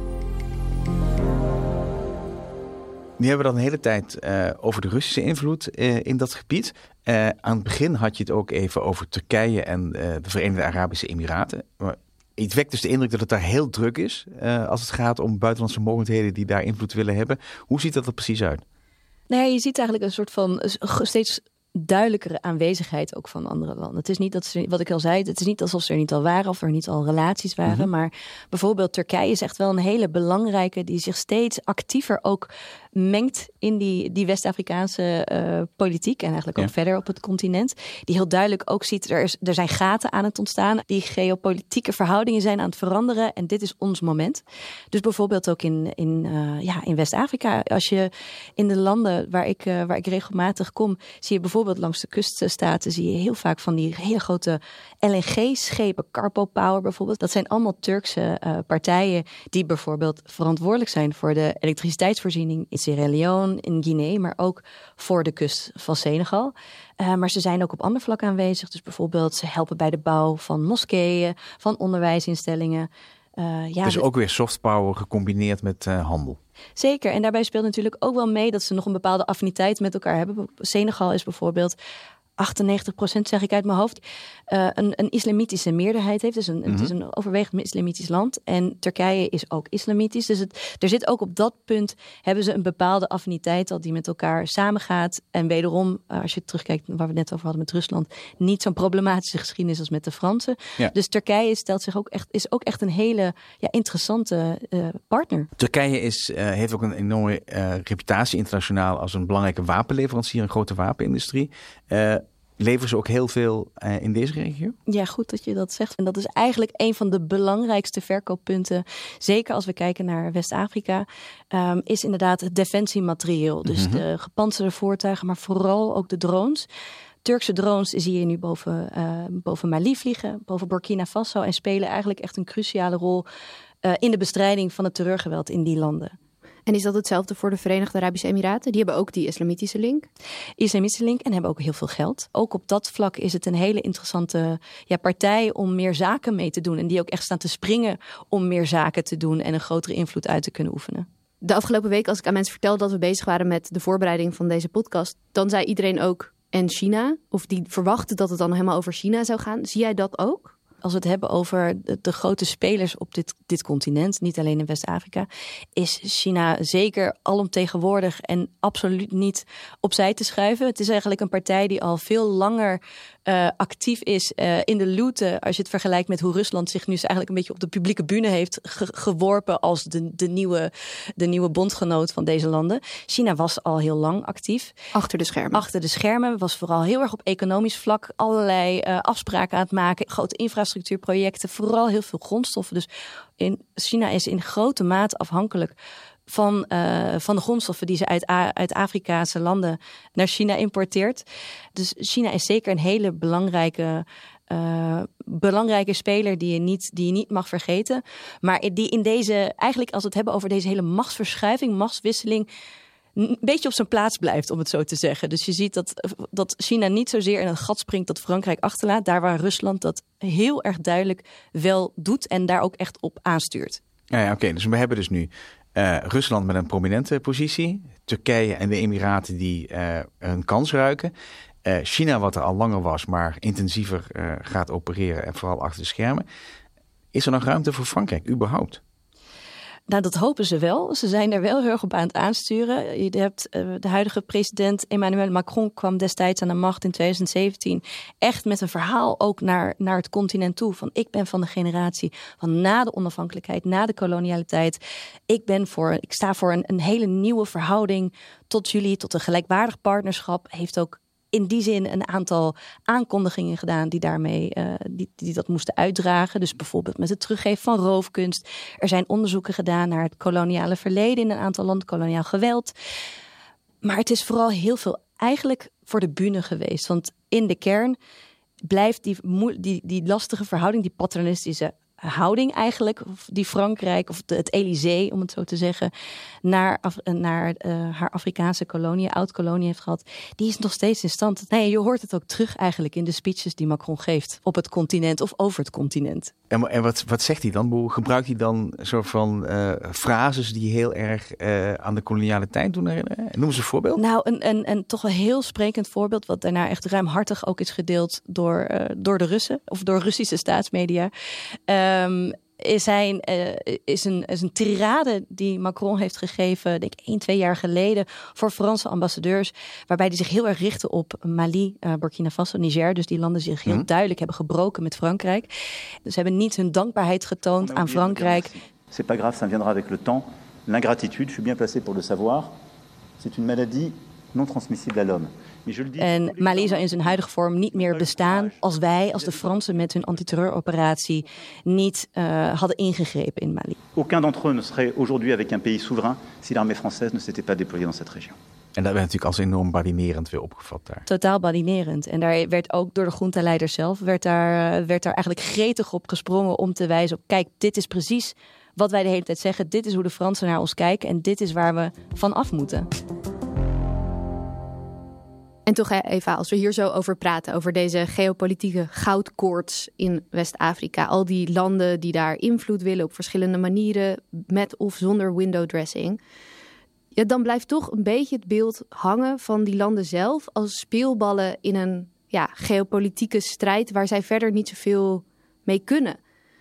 Nu hebben we dan de hele tijd uh, over de Russische invloed uh, in dat gebied. Uh, aan het begin had je het ook even over Turkije en uh, de Verenigde Arabische Emiraten. Maar het wekt dus de indruk dat het daar heel druk is uh, als het gaat om buitenlandse mogendheden die daar invloed willen hebben. Hoe ziet dat er precies uit? Nou ja, je ziet eigenlijk een soort van steeds duidelijkere aanwezigheid ook van andere landen. Het is niet dat ze, wat ik al zei, het is niet alsof ze er niet al waren of er niet al relaties waren. Mm-hmm. Maar bijvoorbeeld Turkije is echt wel een hele belangrijke die zich steeds actiever ook mengt in die, die West-Afrikaanse uh, politiek en eigenlijk ook ja. verder op het continent. Die heel duidelijk ook ziet, er, is, er zijn gaten aan het ontstaan. Die geopolitieke verhoudingen zijn aan het veranderen en dit is ons moment. Dus bijvoorbeeld ook in, in, uh, ja, in West-Afrika. Als je in de landen waar ik, uh, waar ik regelmatig kom, zie je bijvoorbeeld langs de kuststaten zie je heel vaak van die hele grote L N G-schepen, Carpo Power bijvoorbeeld. Dat zijn allemaal Turkse uh, partijen die bijvoorbeeld verantwoordelijk zijn voor de elektriciteitsvoorziening in Sierra Leone, in Guinea, maar ook voor de kust van Senegal. Uh, maar ze zijn ook op ander vlak aanwezig. Dus bijvoorbeeld ze helpen bij de bouw van moskeeën, van onderwijsinstellingen. Uh, ja, dus ook weer soft power gecombineerd met uh, handel. Zeker. En daarbij speelt natuurlijk ook wel mee dat ze nog een bepaalde affiniteit met elkaar hebben. Senegal is bijvoorbeeld achtennegentig procent zeg ik uit mijn hoofd, uh, een, een islamitische meerderheid heeft. Dus een, mm-hmm. Het is een overwegend islamitisch land. En Turkije is ook islamitisch. Dus het, er zit ook op dat punt, hebben ze een bepaalde affiniteit al die met elkaar samengaat. En wederom, uh, als je terugkijkt waar we het net over hadden met Rusland, niet zo'n problematische geschiedenis als met de Fransen. Ja. Dus Turkije stelt zich ook echt, is ook echt een hele ja, interessante uh, partner. Turkije is, uh, heeft ook een enorme uh, reputatie internationaal als een belangrijke wapenleverancier, een grote wapenindustrie. Uh, Leveren ze ook heel veel uh, in deze regio? Ja, goed dat je dat zegt. En dat is eigenlijk een van de belangrijkste verkooppunten. Zeker als we kijken naar West-Afrika. Um, is inderdaad het defensiematerieel. Dus mm-hmm. de gepantserde voertuigen, maar vooral ook de drones. Turkse drones zie je nu boven, uh, boven Mali vliegen, boven Burkina Faso. En spelen eigenlijk echt een cruciale rol uh, in de bestrijding van het terreurgeweld in die landen. En is dat hetzelfde voor de Verenigde Arabische Emiraten? Die hebben ook die islamitische link. Islamitische link en hebben ook heel veel geld. Ook op dat vlak is het een hele interessante ja, partij om meer zaken mee te doen. En die ook echt staan te springen om meer zaken te doen en een grotere invloed uit te kunnen oefenen. De afgelopen week, als ik aan mensen vertelde dat we bezig waren met de voorbereiding van deze podcast, dan zei iedereen ook en China. Of die verwachtte dat het dan helemaal over China zou gaan. Zie jij dat ook? Als we het hebben over de, de grote spelers op dit, dit continent, niet alleen in West-Afrika, is China zeker alomtegenwoordig en absoluut niet opzij te schuiven. Het is eigenlijk een partij die al veel langer uh, actief is uh, in de looten. Als je het vergelijkt met hoe Rusland zich nu eigenlijk een beetje op de publieke bühne heeft ge- geworpen als de, de, nieuwe, de nieuwe bondgenoot van deze landen. China was al heel lang actief. Achter de schermen. Achter de schermen, was vooral heel erg op economisch vlak allerlei uh, afspraken aan het maken. Grote infrastructuurprojecten, vooral heel veel grondstoffen. Dus in, China is in grote mate afhankelijk van, uh, van de grondstoffen die ze uit, A- uit Afrikaanse landen naar China importeert. Dus China is zeker een hele belangrijke, uh, belangrijke speler die je, niet, die je niet mag vergeten. Maar die in deze, eigenlijk als we het hebben over deze hele machtsverschuiving, machtswisseling, een beetje op zijn plaats blijft, om het zo te zeggen. Dus je ziet dat, dat China niet zozeer in een gat springt dat Frankrijk achterlaat. Daar waar Rusland dat heel erg duidelijk wel doet en daar ook echt op aanstuurt. Ja, ja, oké. Okay. Dus we hebben dus nu uh, Rusland met een prominente positie. Turkije en de Emiraten die uh, een kans ruiken. Uh, China wat er al langer was, maar intensiever uh, gaat opereren en vooral achter de schermen. Is er nog ruimte voor Frankrijk überhaupt? Nou, dat hopen ze wel. Ze zijn er wel heel erg op aan het aansturen. Je hebt uh, de huidige president Emmanuel Macron kwam destijds aan de macht in twintig zeventien. Echt met een verhaal ook naar, naar het continent toe. Van ik ben van de generatie van na de onafhankelijkheid, na de kolonialiteit. Ik ben voor, ik sta voor een, een hele nieuwe verhouding tot jullie, tot een gelijkwaardig partnerschap. Heeft ook in die zin een aantal aankondigingen gedaan die daarmee uh, die, die dat moesten uitdragen. Dus bijvoorbeeld met het teruggeven van roofkunst. Er zijn onderzoeken gedaan naar het koloniale verleden in een aantal landen, koloniaal geweld. Maar het is vooral heel veel eigenlijk voor de bühne geweest. Want in de kern blijft die, die, die lastige verhouding, die paternalistische houding eigenlijk, die Frankrijk of de, het Elysée, om het zo te zeggen, naar, Af, naar uh, haar Afrikaanse kolonie, oud-kolonie heeft gehad, die is nog steeds in stand. Nee, je hoort het ook terug eigenlijk in de speeches die Macron geeft op het continent of over het continent. En, en wat, wat zegt hij dan? Hoe gebruikt hij dan een soort van uh, frases die heel erg uh, aan de koloniale tijd doen herinneren? Noem eens een voorbeeld. Nou, een, een, een toch wel heel sprekend voorbeeld, wat daarna echt ruimhartig ook is gedeeld door, uh, door de Russen of door Russische staatsmedia. Um, is, zijn, uh, is, een, is een tirade die Macron heeft gegeven, denk ik, één, twee jaar geleden voor Franse ambassadeurs, waarbij hij zich heel erg richtte op Mali, uh, Burkina Faso, Niger. Dus die landen zich heel mm. duidelijk hebben gebroken met Frankrijk. Dus ze hebben niet hun dankbaarheid getoond aan Frankrijk. C'est pas grave, ça viendra avec le temps. L'ingratitude, je suis bien placé pour le savoir, c'est une maladie non transmissible à l'homme. En Mali zou in zijn huidige vorm niet meer bestaan als wij, als de Fransen met hun antiterreuroperatie niet uh, hadden ingegrepen in Mali. Aucun d'entre eux ne serait aujourd'hui avec un pays souverain si l'armée française ne s'était pas déployée dans cette région. En dat werd natuurlijk als enorm badinerend weer opgevat daar. Totaal badinerend. En daar werd ook door de junta-leider zelf, werd daar, werd daar eigenlijk gretig op gesprongen om te wijzen op, kijk, dit is precies wat wij de hele tijd zeggen. Dit is hoe de Fransen naar ons kijken en dit is waar we van af moeten. En toch Eva, als we hier zo over praten, over deze geopolitieke goudkoorts in West-Afrika. Al die landen die daar invloed willen op verschillende manieren, met of zonder window dressing. Ja, dan blijft toch een beetje het beeld hangen van die landen zelf als speelballen in een ja, geopolitieke strijd waar zij verder niet zoveel mee kunnen.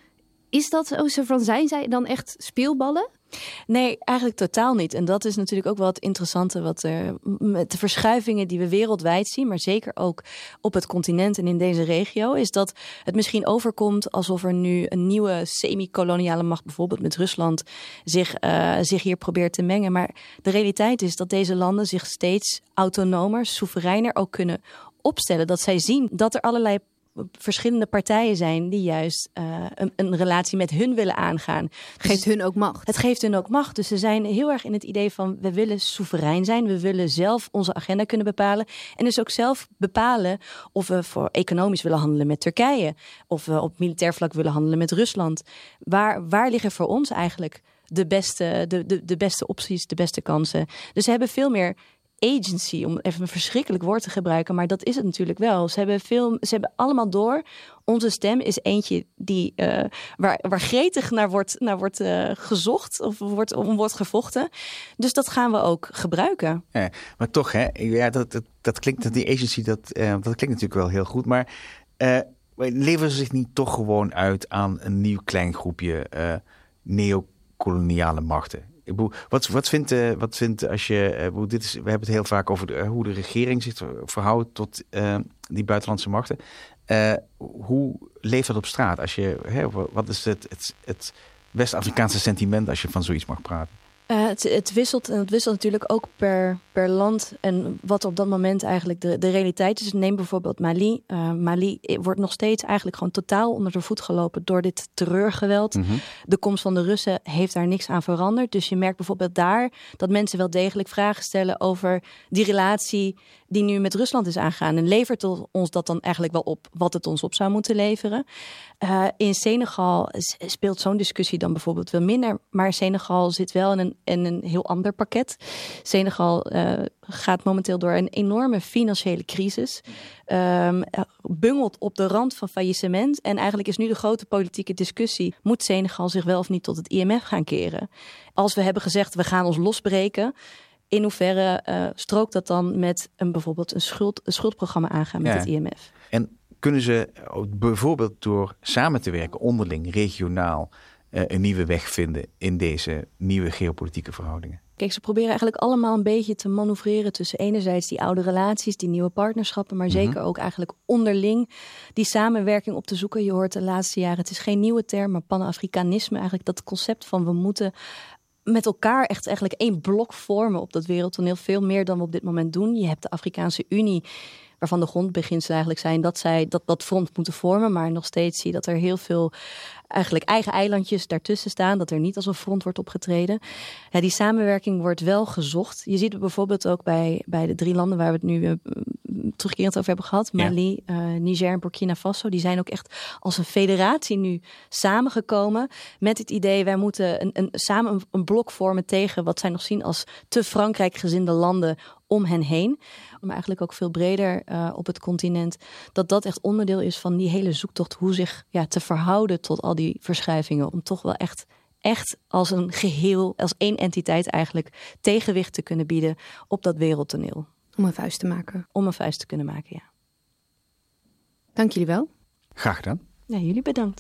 Is dat zo van, zijn zij dan echt speelballen? Nee, eigenlijk totaal niet. En dat is natuurlijk ook wel het interessante wat er met de verschuivingen die we wereldwijd zien, maar zeker ook op het continent en in deze regio, is dat het misschien overkomt alsof er nu een nieuwe semi-koloniale macht, bijvoorbeeld met Rusland, zich, uh, zich hier probeert te mengen. Maar de realiteit is dat deze landen zich steeds autonomer, soevereiner ook kunnen opstellen. Dat zij zien dat er allerlei verschillende partijen zijn die juist uh, een, een relatie met hun willen aangaan. Het geeft dus hun ook macht. Het geeft hun ook macht. Dus ze zijn heel erg in het idee van we willen soeverein zijn. We willen zelf onze agenda kunnen bepalen. En dus ook zelf bepalen of we voor economisch willen handelen met Turkije. Of we op militair vlak willen handelen met Rusland. Waar, waar liggen voor ons eigenlijk de beste, de, de, de beste opties, de beste kansen? Dus ze hebben veel meer agency, om even een verschrikkelijk woord te gebruiken, maar dat is het natuurlijk wel. Ze hebben, veel, ze hebben allemaal door, onze stem is eentje die, uh, waar, waar gretig naar wordt, naar wordt uh, gezocht of wordt, om wordt gevochten. Dus dat gaan we ook gebruiken. Ja, maar toch, hè, ja, dat, dat, dat klinkt, die agency, dat, uh, dat klinkt natuurlijk wel heel goed, maar uh, leveren ze zich niet toch gewoon uit aan een nieuw klein groepje uh, neocoloniale machten? Ik bedoel, wat, wat vindt, uh, wat vindt als je, uh, dit is, we hebben het heel vaak over de, uh, hoe de regering zich verhoudt tot uh, die buitenlandse machten. Uh, hoe leeft dat op straat? Als je, hè, wat is het, het, het West-Afrikaanse sentiment als je van zoiets mag praten? Uh, het, het wisselt en het wisselt natuurlijk ook per, per land en wat op dat moment eigenlijk de, de realiteit is. Neem bijvoorbeeld Mali. Uh, Mali wordt nog steeds eigenlijk gewoon totaal onder de voet gelopen door dit terreurgeweld. Mm-hmm. De komst van de Russen heeft daar niks aan veranderd. Dus je merkt bijvoorbeeld daar dat mensen wel degelijk vragen stellen over die relatie die nu met Rusland is aangegaan. En levert ons dat dan eigenlijk wel op wat het ons op zou moeten leveren? Uh, in Senegal speelt zo'n discussie dan bijvoorbeeld wel minder. Maar Senegal zit wel in een, in een heel ander pakket. Senegal uh, gaat momenteel door een enorme financiële crisis. Um, bungelt op de rand van faillissement. En eigenlijk is nu de grote politieke discussie: moet Senegal zich wel of niet tot het I M F gaan keren? Als we hebben gezegd, we gaan ons losbreken, in hoeverre uh, strookt dat dan met een, bijvoorbeeld een, schuld, een schuldprogramma aangaan met ja. het I M F? En kunnen ze bijvoorbeeld door samen te werken onderling, regionaal, uh, een nieuwe weg vinden in deze nieuwe geopolitieke verhoudingen? Kijk, ze proberen eigenlijk allemaal een beetje te manoeuvreren tussen enerzijds die oude relaties, die nieuwe partnerschappen, maar mm-hmm. zeker ook eigenlijk onderling die samenwerking op te zoeken. Je hoort de laatste jaren, het is geen nieuwe term, maar Pan-Afrikanisme, eigenlijk dat concept van we moeten met elkaar echt eigenlijk één blok vormen op dat wereldtoneel. Veel meer dan we op dit moment doen. Je hebt de Afrikaanse Unie, waarvan de grondbeginselen eigenlijk zijn dat zij dat, dat front moeten vormen. Maar nog steeds zie je dat er heel veel eigenlijk eigen eilandjes daartussen staan. Dat er niet als een front wordt opgetreden. Ja, die samenwerking wordt wel gezocht. Je ziet het bijvoorbeeld ook bij, bij de drie landen waar we het nu uh, terugkerend over hebben gehad. Mali, ja. uh, Niger en Burkina Faso. Die zijn ook echt als een federatie nu samengekomen met het idee, wij moeten een, een, samen een, een blok vormen tegen wat zij nog zien als te Frankrijk gezinde landen om hen heen. Maar eigenlijk ook veel breder uh, op het continent. Dat dat echt onderdeel is van die hele zoektocht hoe zich ja, te verhouden tot al die verschuivingen. Om toch wel echt, echt als een geheel, als één entiteit eigenlijk tegenwicht te kunnen bieden op dat wereldtoneel. Om een vuist te maken. Om een vuist te kunnen maken, ja. Dank jullie wel. Graag gedaan. Ja, jullie bedankt.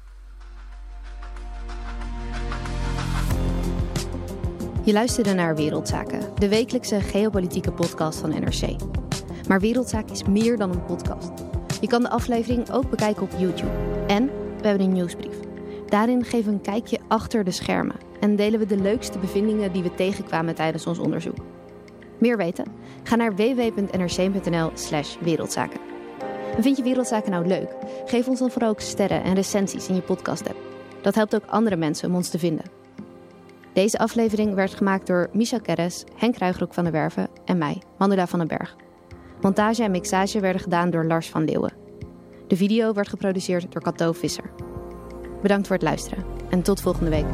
Je luisterde naar Wereldzaken, de wekelijkse geopolitieke podcast van N R C. Maar Wereldzaken is meer dan een podcast. Je kan de aflevering ook bekijken op YouTube. En we hebben een nieuwsbrief. Daarin geven we een kijkje achter de schermen en delen we de leukste bevindingen die we tegenkwamen tijdens ons onderzoek. Meer weten? Ga naar w w w punt n r c punt n l slash wereldzaken. En vind je Wereldzaken nou leuk? Geef ons dan vooral ook sterren en recensies in je podcast-app. Dat helpt ook andere mensen om ons te vinden. Deze aflevering werd gemaakt door Michel Keres, Henk Ruigrok van der Werven en mij, Mandela van den Berg. Montage en mixage werden gedaan door Lars van Leeuwen. De video werd geproduceerd door Cato Visser. Bedankt voor het luisteren en tot volgende week.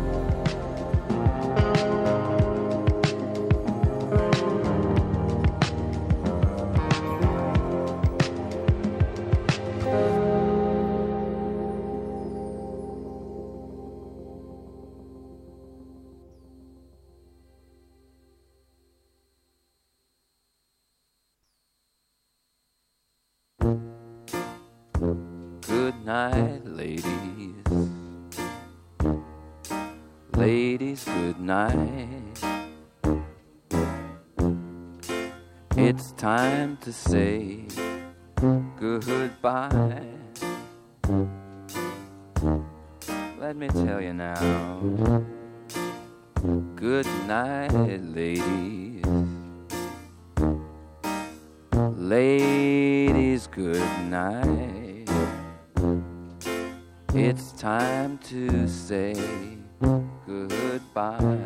night, ladies. Ladies, good night. It's time to say goodbye. Let me tell you now. Good night, ladies. Ladies, good night. It's time to say goodbye.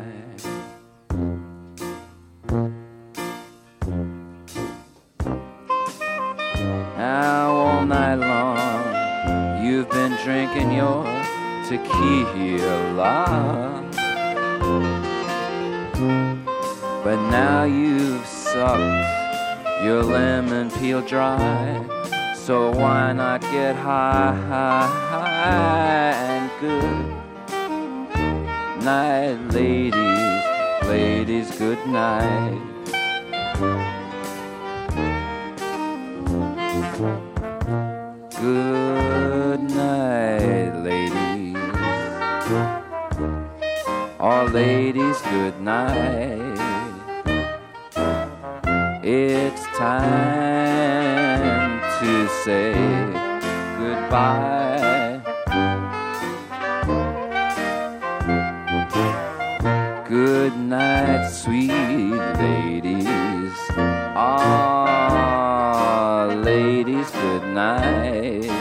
Now all night long you've been drinking your tequila, but now you've sucked your lemon peel dry. So why not get high, high, high and good night, ladies, ladies, good night. Good night, ladies. All ladies, good night. It's time to say goodbye. Good night, sweet ladies. Ah, ladies, good night.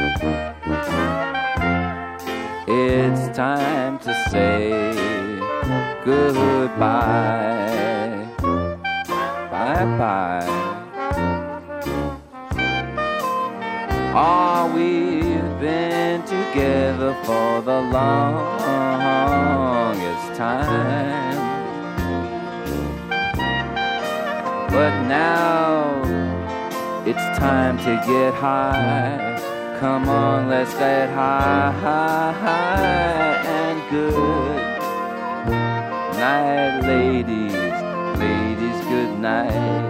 It's time to say goodbye. Bye-bye. Ah, we've been together for the longest time, but now it's time to get high. Come on, let's get high, high, high and good night, ladies, ladies, good night.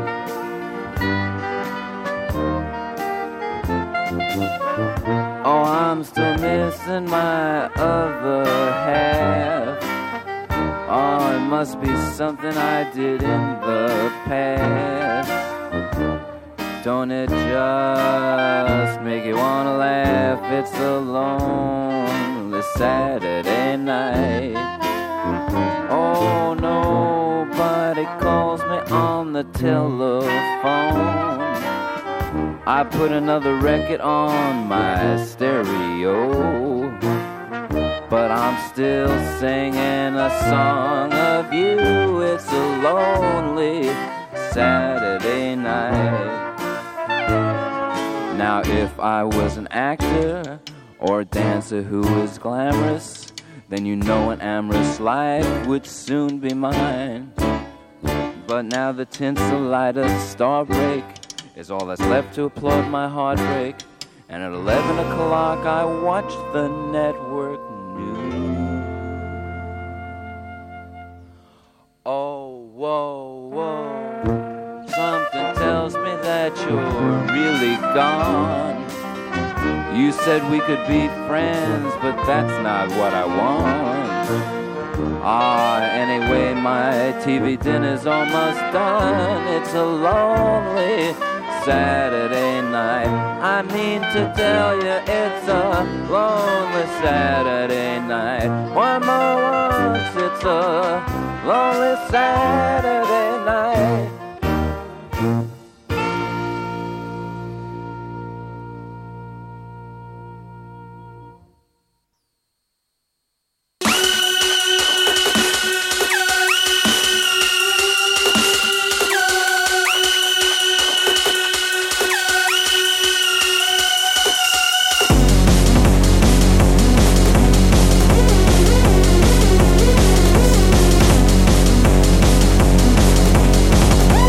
Oh, I'm still missing my other half. Oh, it must be something I did in the past. Don't it just make you wanna laugh? It's a lonely Saturday night. Oh, nobody calls me on the telephone. I put another record on my stereo, but I'm still singing a song of you. It's a lonely Saturday night. Now if I was an actor or a dancer who was glamorous, then you know an amorous life would soon be mine. But now the tinsel light of star break is all that's left to applaud my heartbreak. And at eleven o'clock I watch the network news. Oh, whoa, whoa, something tells me that you're really gone. You said we could be friends, but that's not what I want. Ah, anyway, my T V dinner's almost done. It's a lonely Saturday night. I mean to tell you, it's a lonely Saturday night. One more once, it's a lonely Saturday night. We'll be right back.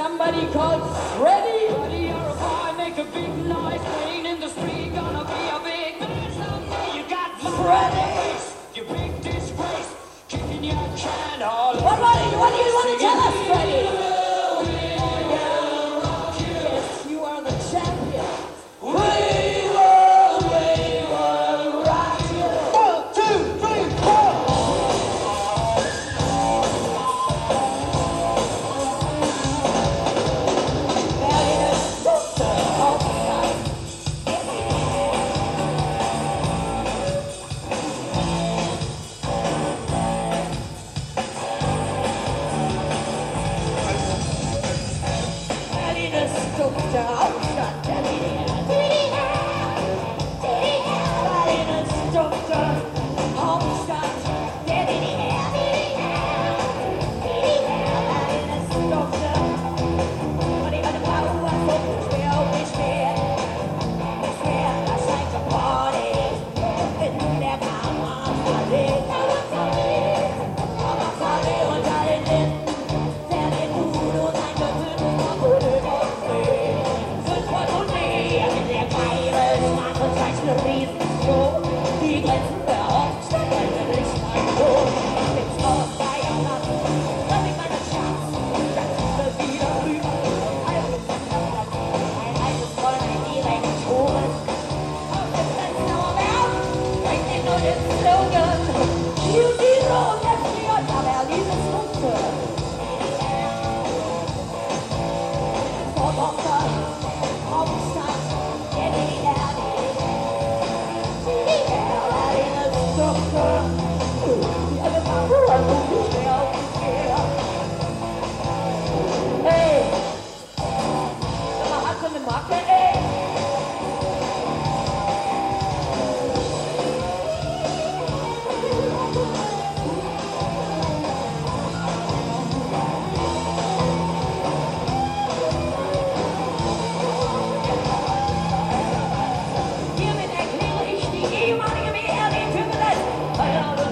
somebody called Freddy. Freddy, you're a boy, make a big noise, playing in the street, gonna be a big man someday. You got Freddy, you big disgrace, kicking your can all over. What, what, what do you want to tell us, Freddy? Yes, you are the champion. We will, we will rock you. One, two, three, four. I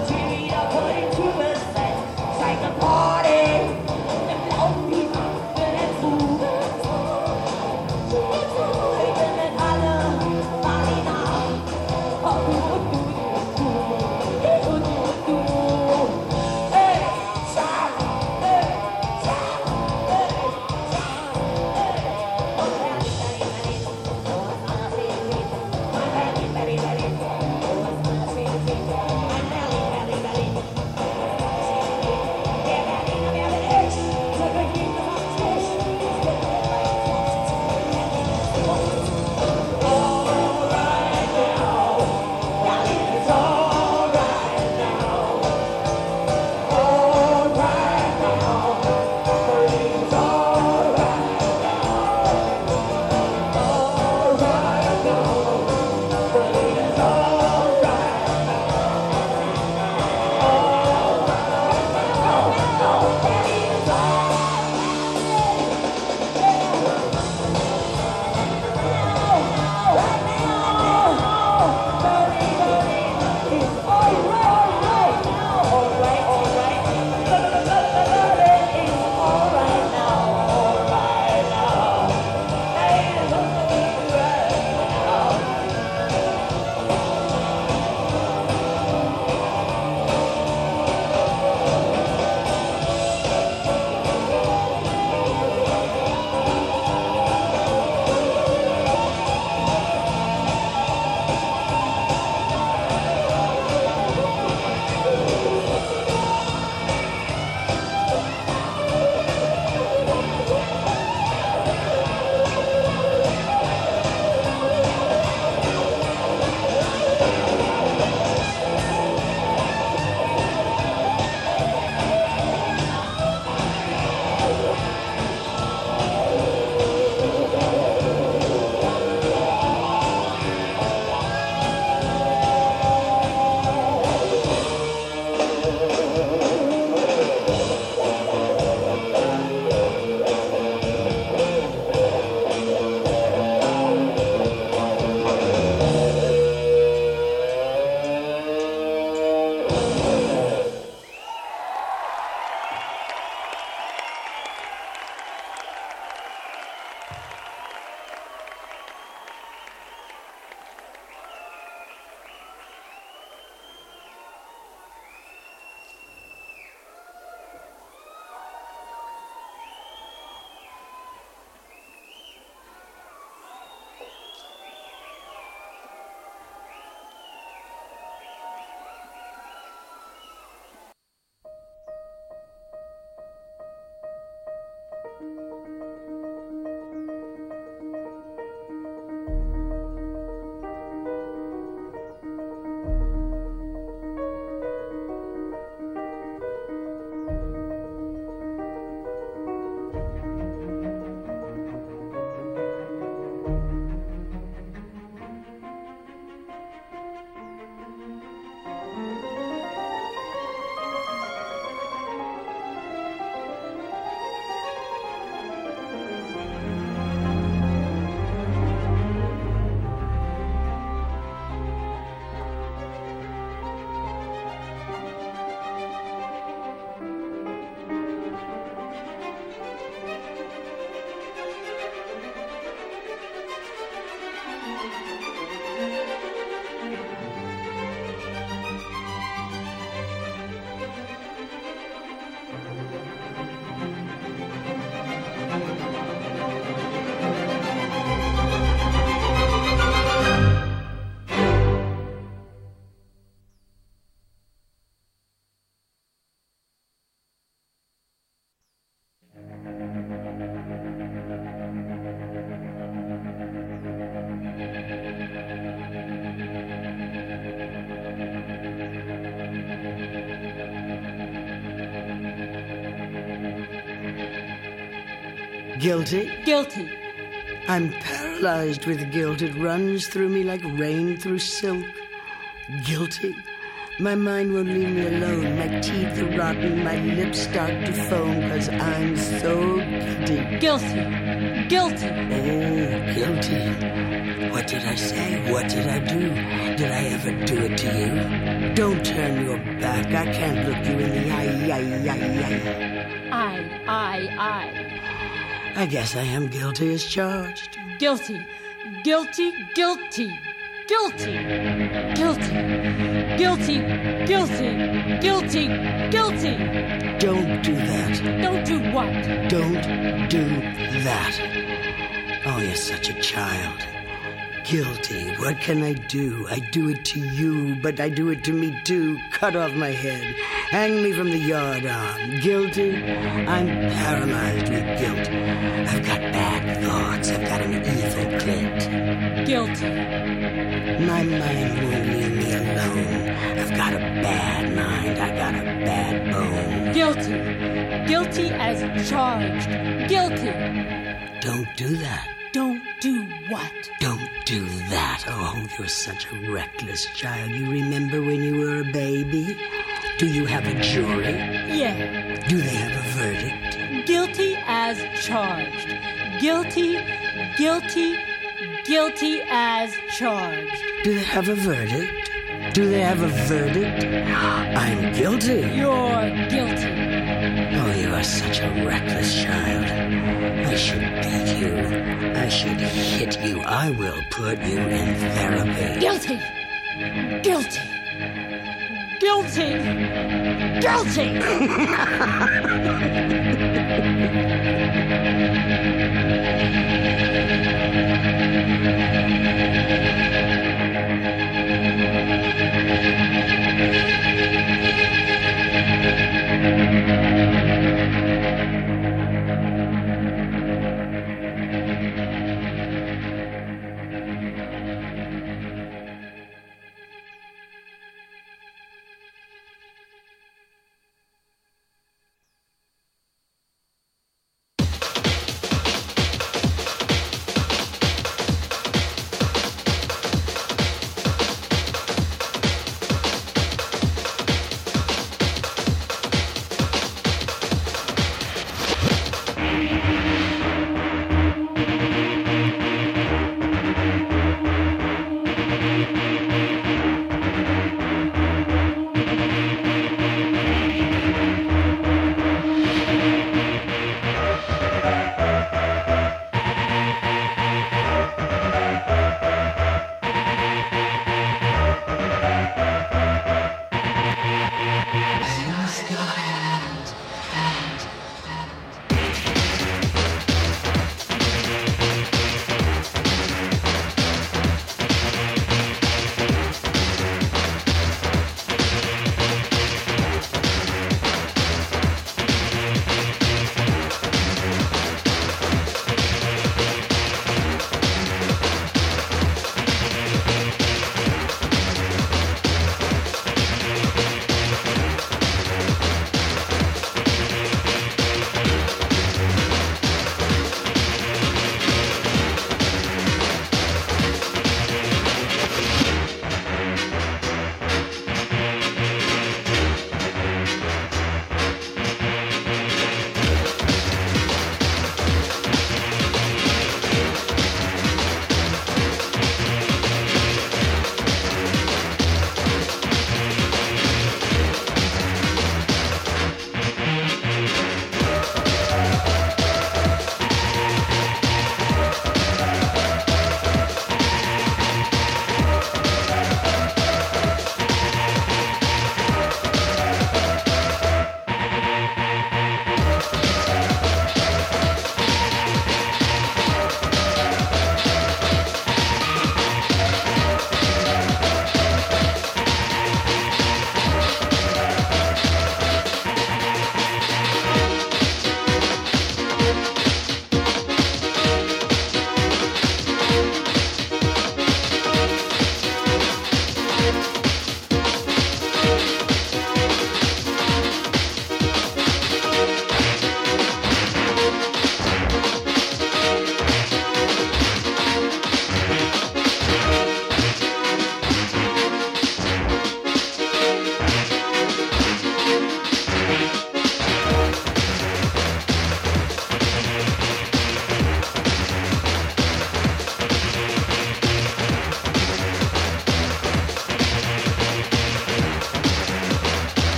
Guilty? Guilty. I'm paralyzed with guilt. It runs through me like rain through silk. Guilty? My mind won't leave me alone. My teeth are rotten. My lips start to foam because I'm so guilty. Guilty. Guilty. Oh, guilty. What did I say? What did I do? Did I ever do it to you? Don't turn your back. I can't look you in the eye. eye, eye, eye. I, I, I. I guess I am guilty as charged. Guilty. Guilty. Guilty. Guilty. Guilty. Guilty. Guilty. Guilty. Guilty. Don't do that. Don't do what? Don't do that. Oh, you're such a child. Guilty. What can I do? I do it to you, but I do it to me too. Cut off my head. Hang me from the yardarm. Guilty? I'm paralyzed with guilt. I've got bad thoughts. I've got an evil glint. Guilty. My mind won't leave me alone. I've got a bad mind. I got a bad bone. Guilty. Guilty as charged. Guilty. Don't do that. Don't do what? Don't do that. Oh, you're such a reckless child. You remember when you were a baby? Do you have a jury? Yeah. Do they have a verdict? Guilty as charged. Guilty, guilty, guilty as charged. Do they have a verdict? Do they have a verdict? I'm guilty. You're guilty. Oh, you are such a reckless child. I should beat you. I should hit you. I will put you in therapy. Guilty. Guilty. Guilty. Guilty.